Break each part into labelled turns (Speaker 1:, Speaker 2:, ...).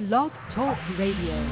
Speaker 1: Blog Talk Radio.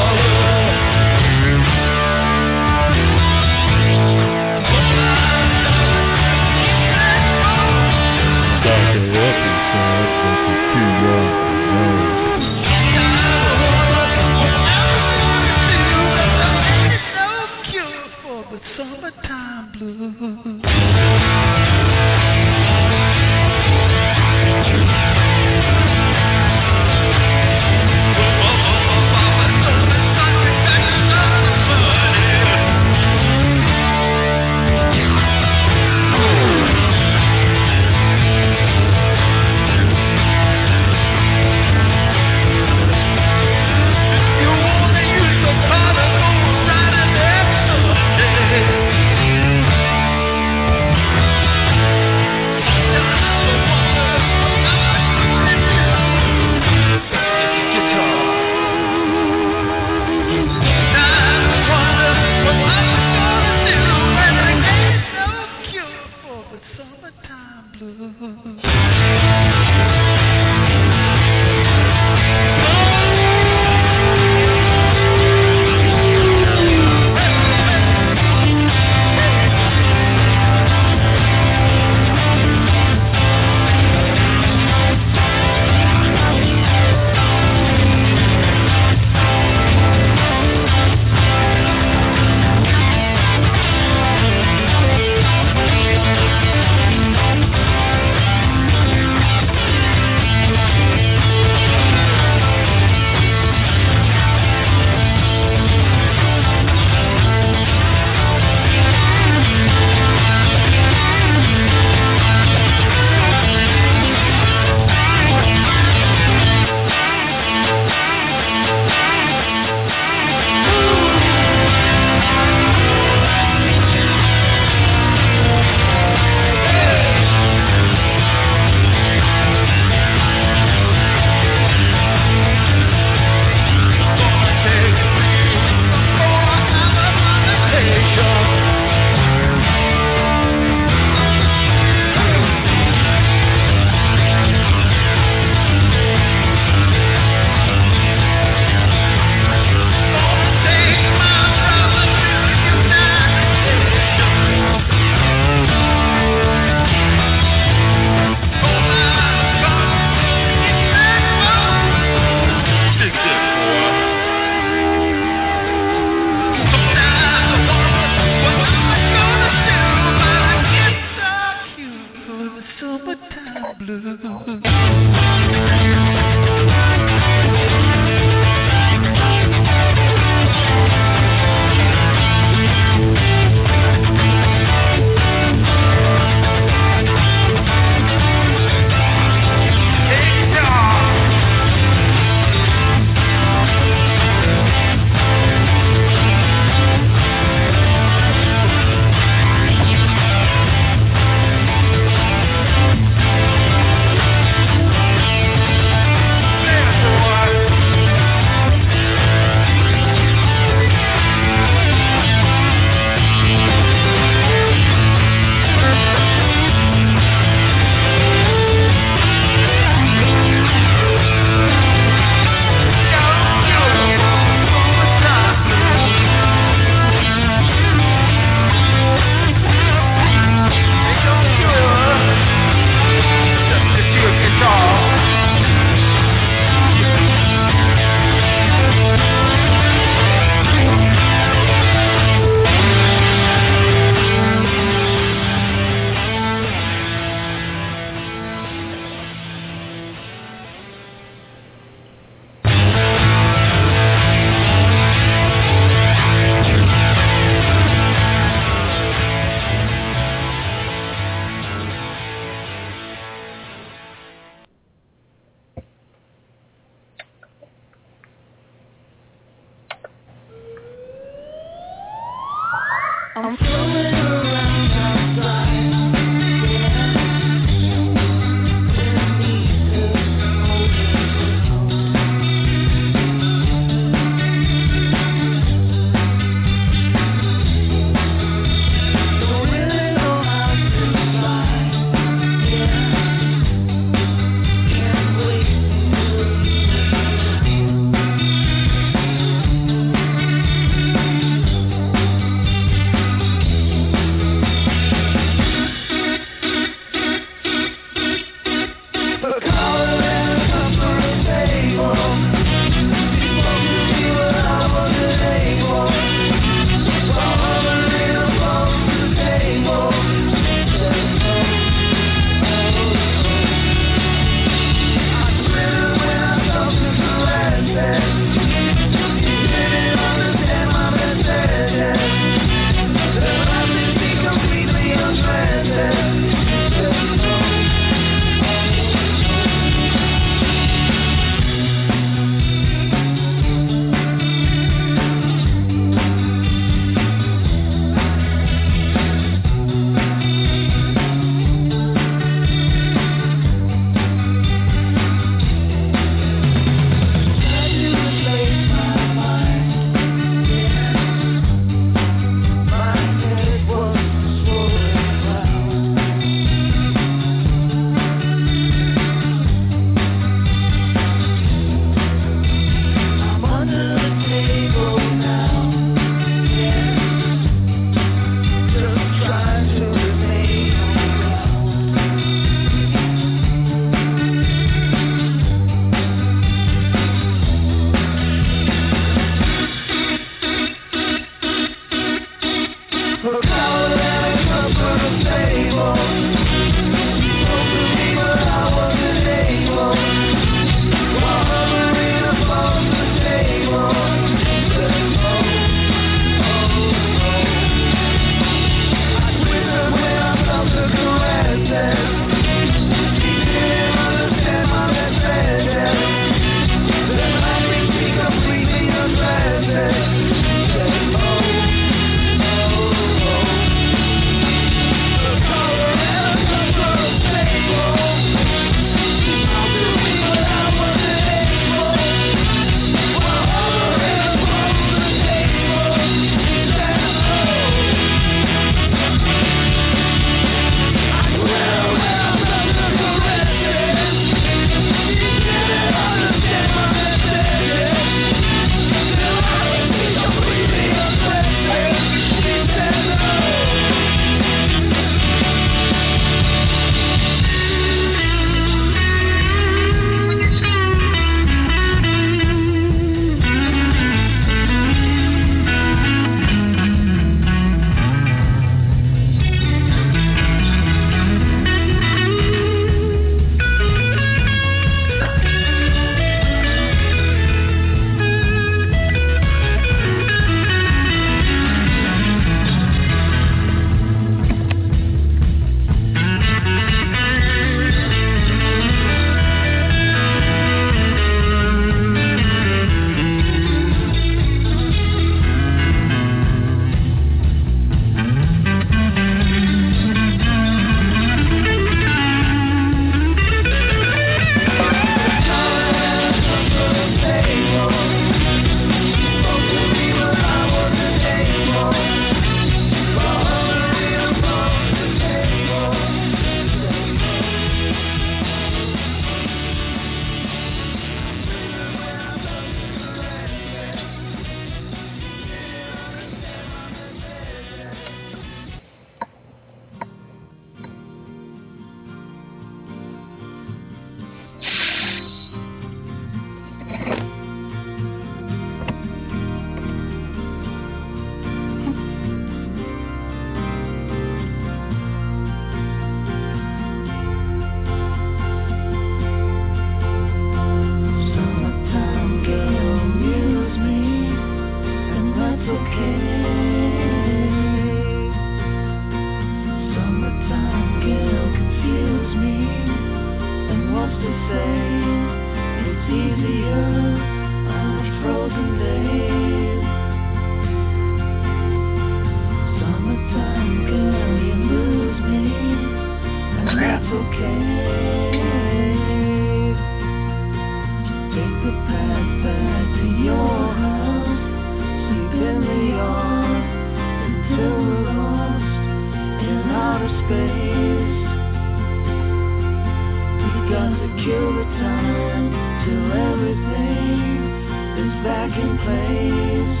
Speaker 2: time till everything is back in place.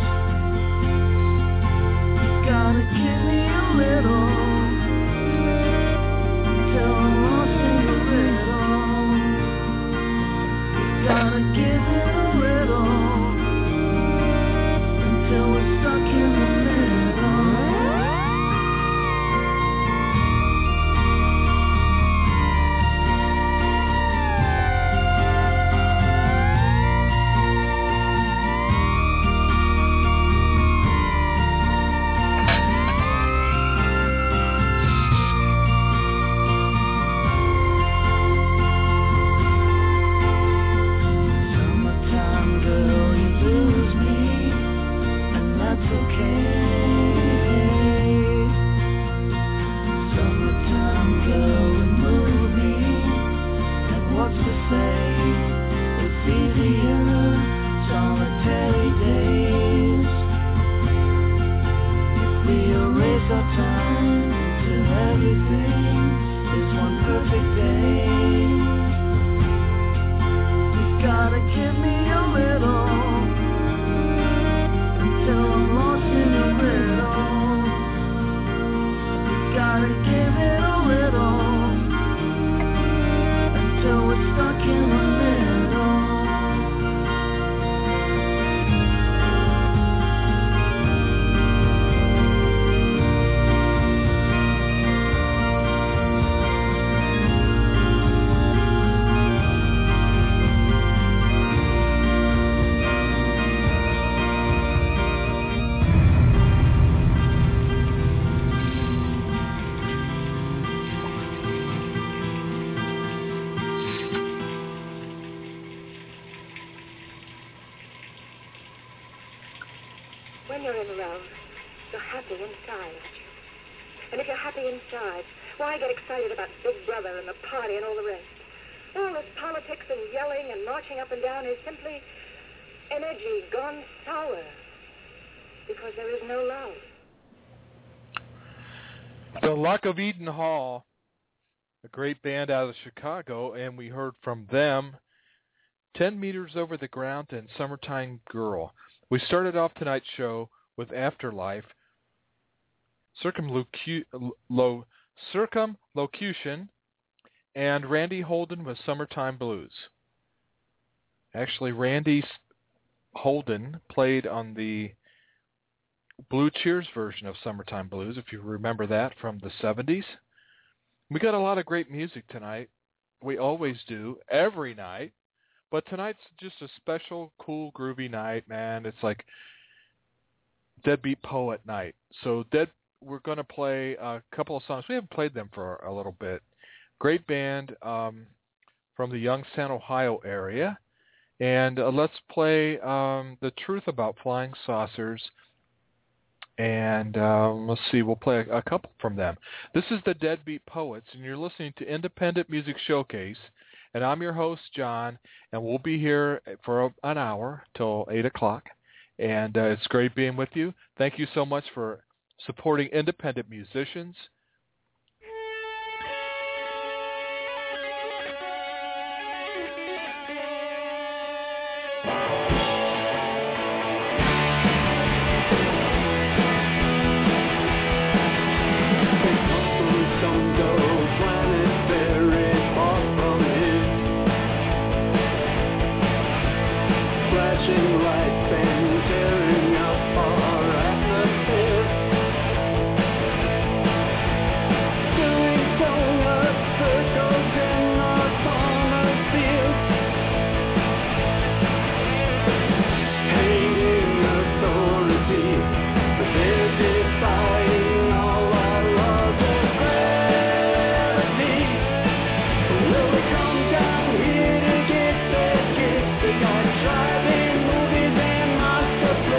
Speaker 2: You gotta give me a little till I'm lost in the riddle. You gotta give it a little until we're stuck in the middle.
Speaker 3: When you're in love, you're happy inside, aren't you? And if you're happy inside, why get excited about Big Brother and the party and all the rest? All this politics and yelling and marching up and down is simply energy gone sour because there is no love.
Speaker 4: The Luck of Eden Hall, a great band out of Chicago, and we heard from them 10 Meters Over the Ground and Summertime Girl. We started off tonight's show with Afterlife, Circumlocution, and Randy Holden with Summertime Blues. Actually, Randy Holden played on the Blue Cheers version of Summertime Blues, if you remember that, from the 70s. We got a lot of great music tonight. We always do, every night. But tonight's just a special, cool, groovy night, man. It's like Deadbeat Poet night. So we're going to play a couple of songs. We haven't played them for a little bit. Great band from the Youngstown, Ohio area. And let's play The Truth About Flying Saucers. And let's see, we'll play a couple from them. This is the Deadbeat Poets, and you're listening to Independent Music Showcase. And I'm your host, John, and we'll be here for an hour till 8 o'clock. And it's great being with you. Thank you so much for supporting independent musicians.
Speaker 2: Driving movies and monster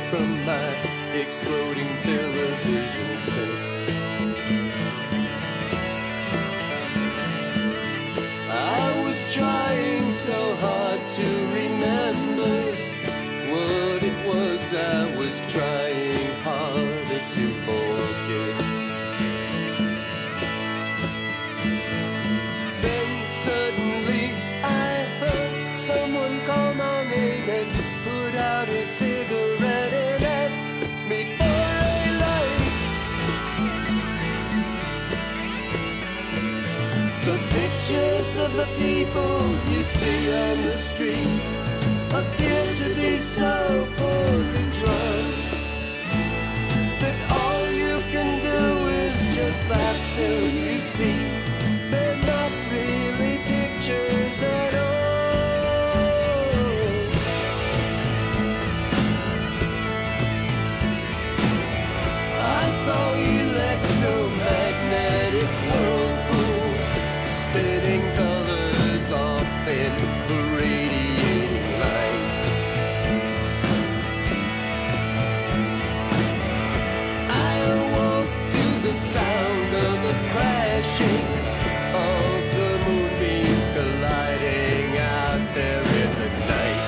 Speaker 5: from my exploding television set. I was trying so hard to remember what it was I was trying harder to forget. Then suddenly I heard someone call my name and put out a cigarette and asked me for a light. The pictures of the people you see on the street appear to be so poorly drawn that all you can do is just laugh till you see they're not really pictures at all. I saw electromagnetic whirlpools spinning colors off in radiating light. I awoke to the sound of the crashing of the moonbeams colliding out there in the night.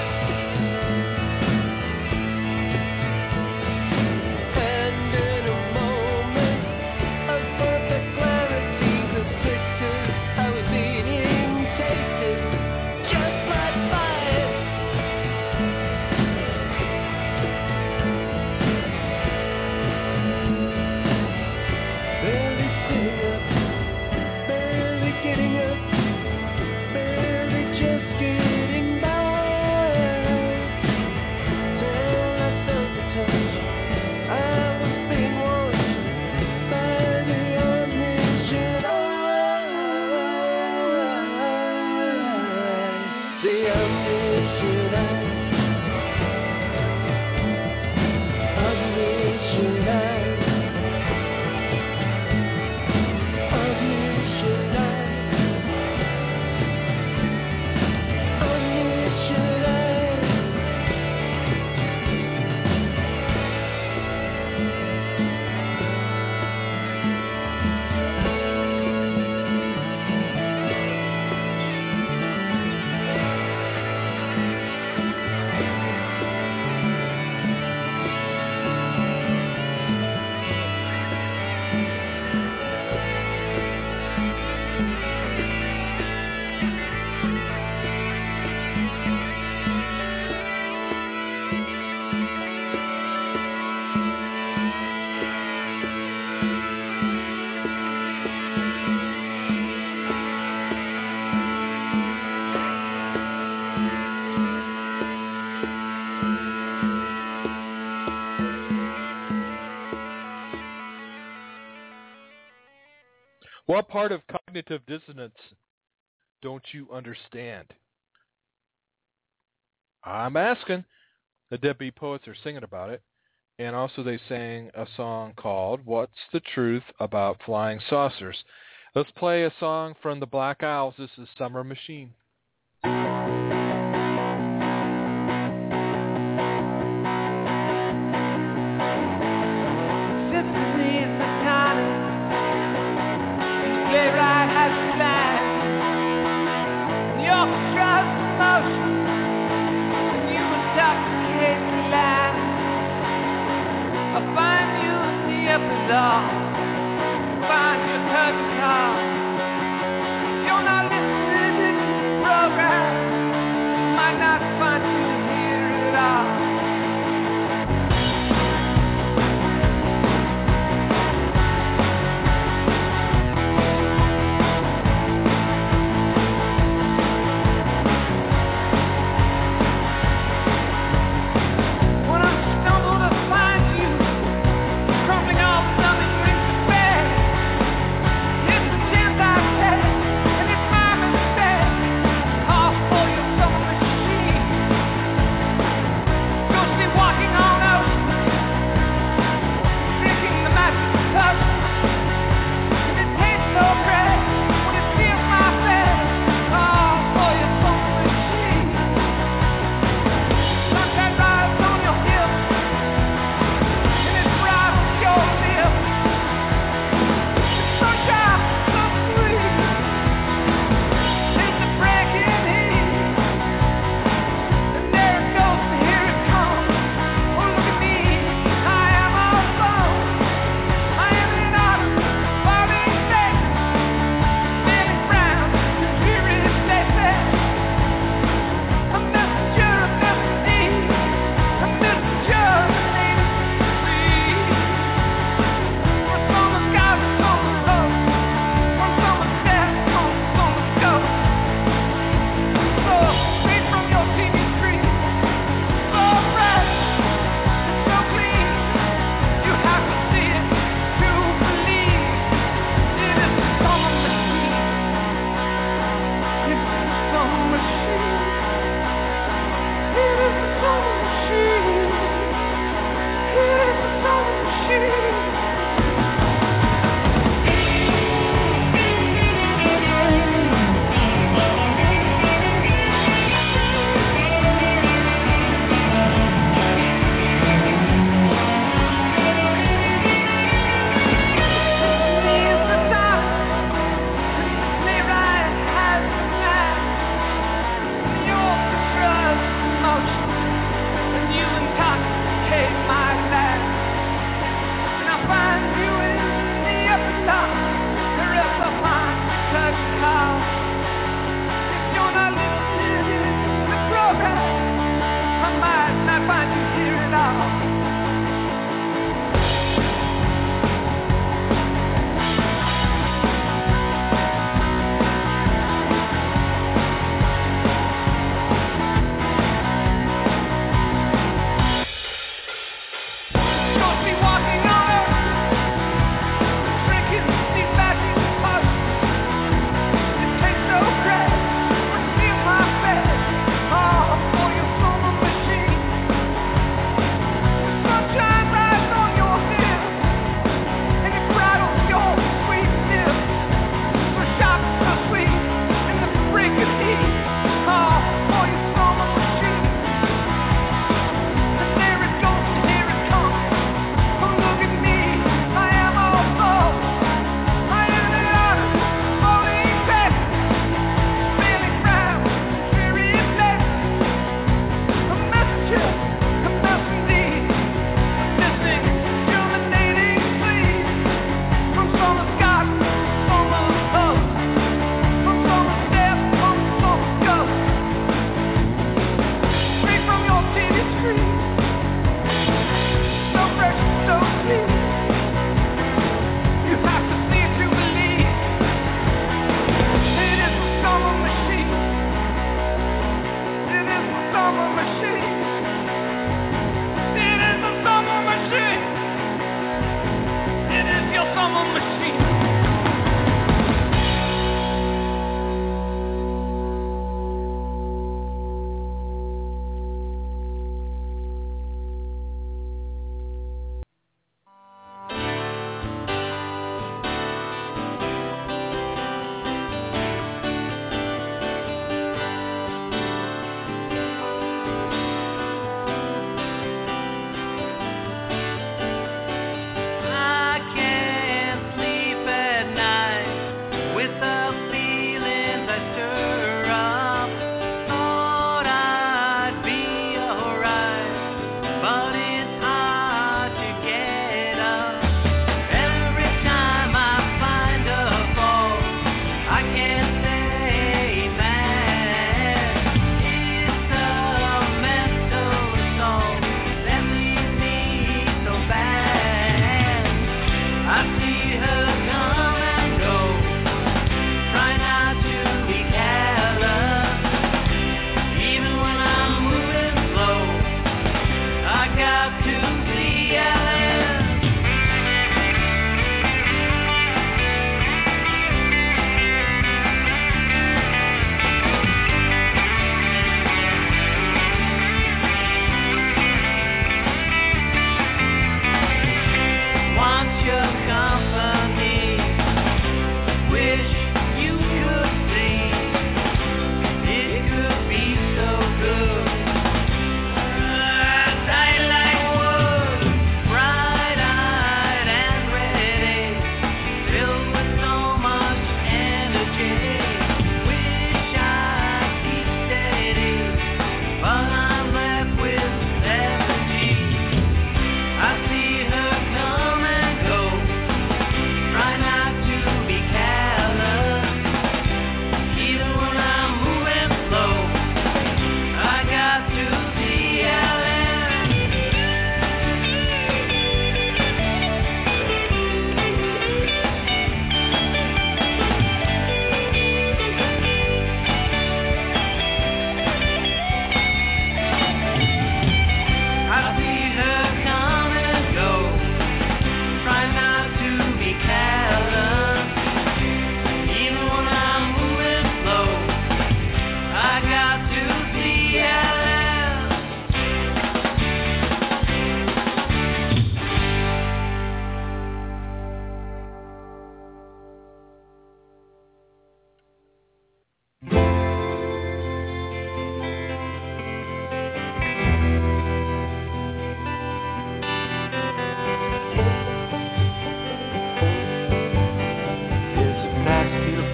Speaker 5: And in a moment of perfect clarity, the pictures I was eating tasted just like fire. Barely sitting up, barely getting up, barely just getting by. Till I felt the touch, I was being watched by the omniscient eye. The omniscient eye. Omniscient eye. Omniscient eye. Omniscient eye.
Speaker 4: What part of cognitive dissonance don't you understand? I'm asking. The Deadbeat Poets are singing about it. And also they sang a song called What's the Truth About Flying Saucers? Let's play a song from the Black Owls. This is Summer Machine.
Speaker 2: Symphony is the kind of playwright has to stand. The orchestra's in motion, and you intoxicate the land. I'll find you in the upper door, find your cousin car. You're not listening.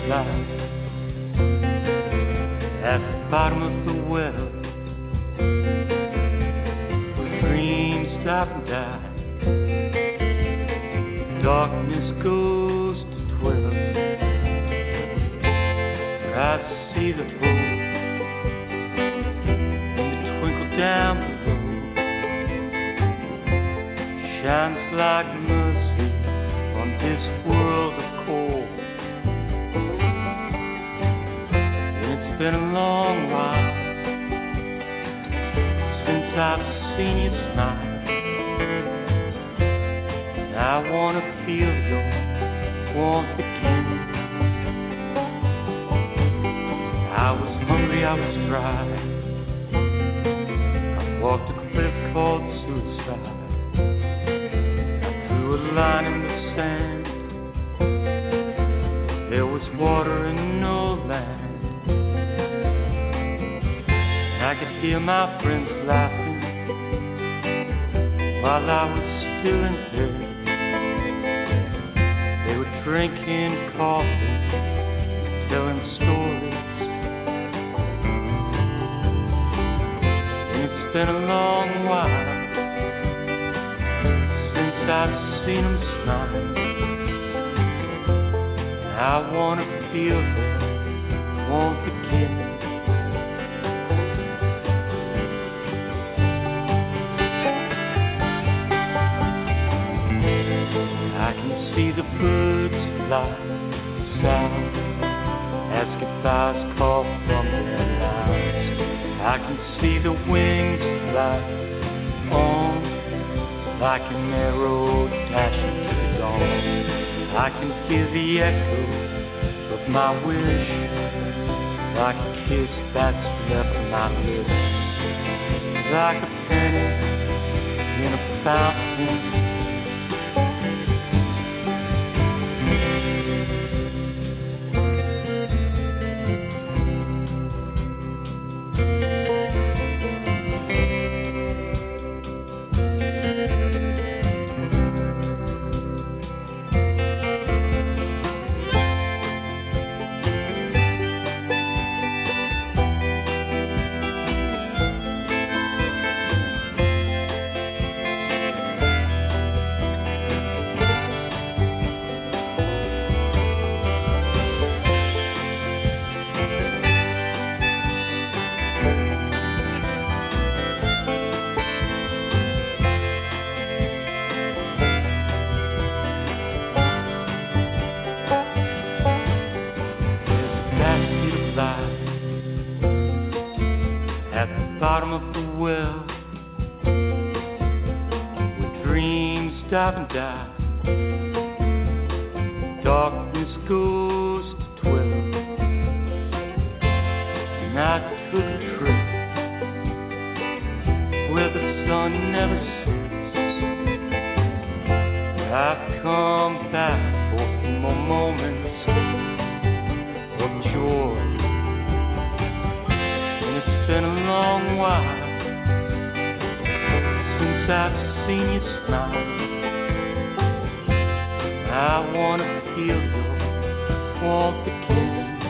Speaker 5: light at the bottom of the well, where dreams stop and die. Darkness goes to 12. I see the hope in the twinkle down below. Shines like mercy on this world of cold. And it's been a long while since I've seen you smile. I wanna feel your warmth again. I was hungry, I was dry. I walked a cliff called suicide. I drew a line in the sand. There was water and no land. And I could hear my friends laughing while I was still in bed. They were drinking coffee, telling stories. And it's been a long while since I've seen them smile. I wanna feel their warmth again. I can see the birds fly south as goodbyes call from their lives. I can see the wings fly on like an arrow dashing to the dawn. I can hear the echo of my wish, like a kiss that's left my lips, like a penny in a fountain. Bottom of the well, where dreams stop and die. Darkness goes to 12. And I took a trip where the sun never sets. I've come back for a few more moments of joy. It's been a long while since I've seen you smile. I wanna feel your warmth again.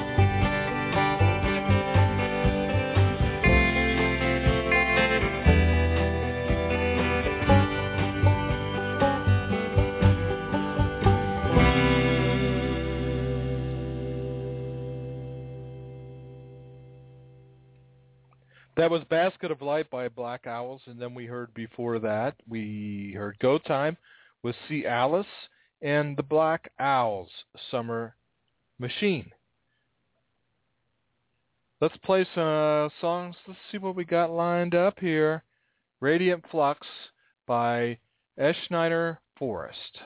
Speaker 4: That was Basket of Light by Black Owls, and then we heard before that, we heard Go Time with C. Alice and the Black Owls, Summer Machine. Let's play some songs. Let's see what we got lined up here. Radiant Flux by Eschneider Forest.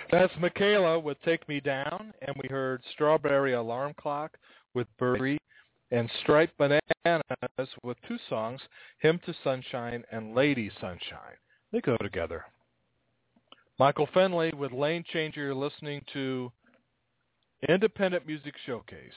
Speaker 4: That's Michaela with Take Me Down, and we heard Strawberry Alarm Clock with Birdie, and Striped Bananas with two songs, Hymn to Sunshine and Lady Sunshine. They go together. Michael Fenley with Lane Changer. You're listening to Independent Music Showcase.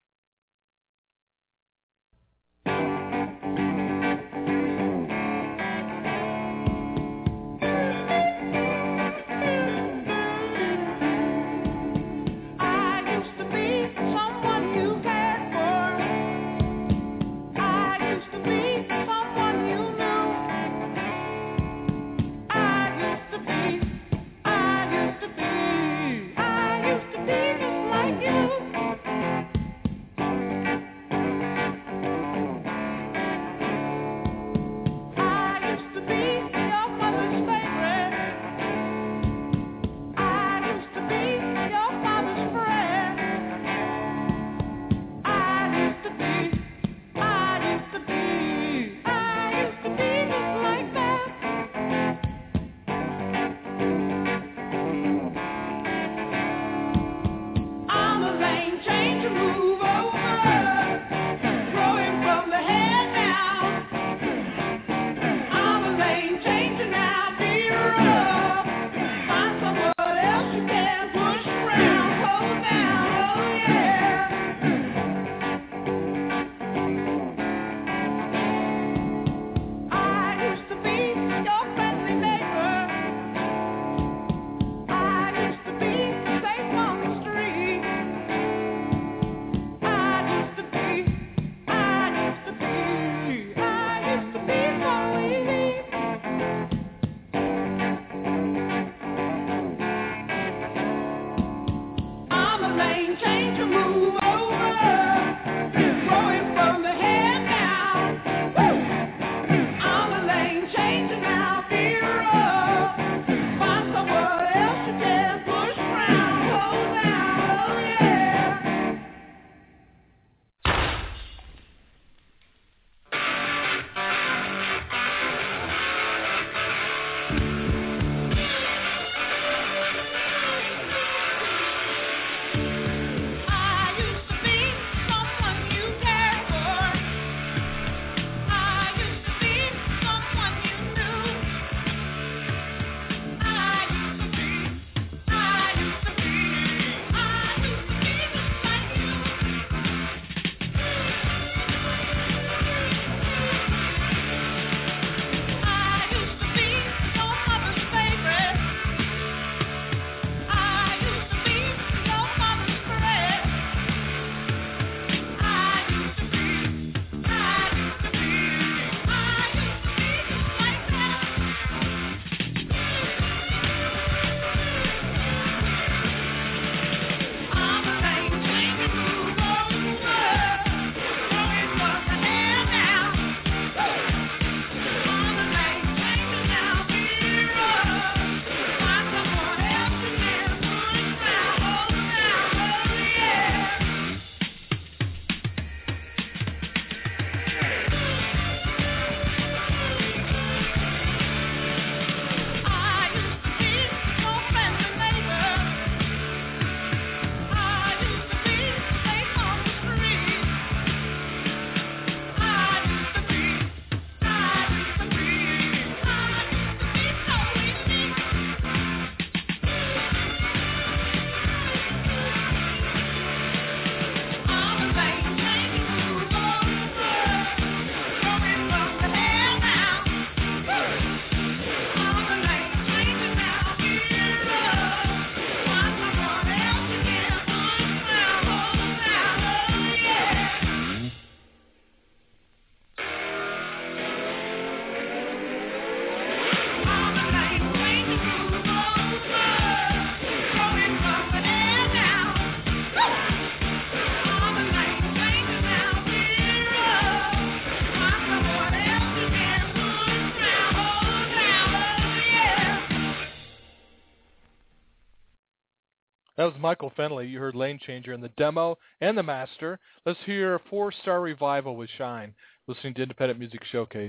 Speaker 4: That was Michael Fenley. You heard Lane Changer in the demo and the master. Let's hear 4-Star Revival with Shine, listening to Independent Music Showcase.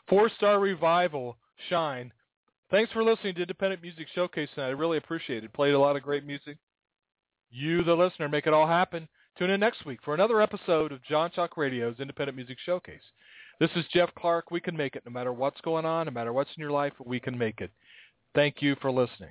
Speaker 4: 4-star revival, Shine. Thanks for listening to Independent Music Showcase tonight. I really appreciate it. Played a lot of great music. You, the listener, make it all happen. Tune in next week for another episode of John Chalk Radio's Independent Music Showcase. This is Jeff Clark. We can make it. No matter what's going on, no matter what's in your life, we can make it. Thank you for listening.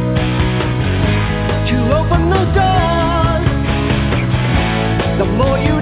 Speaker 5: Open the doors, the more you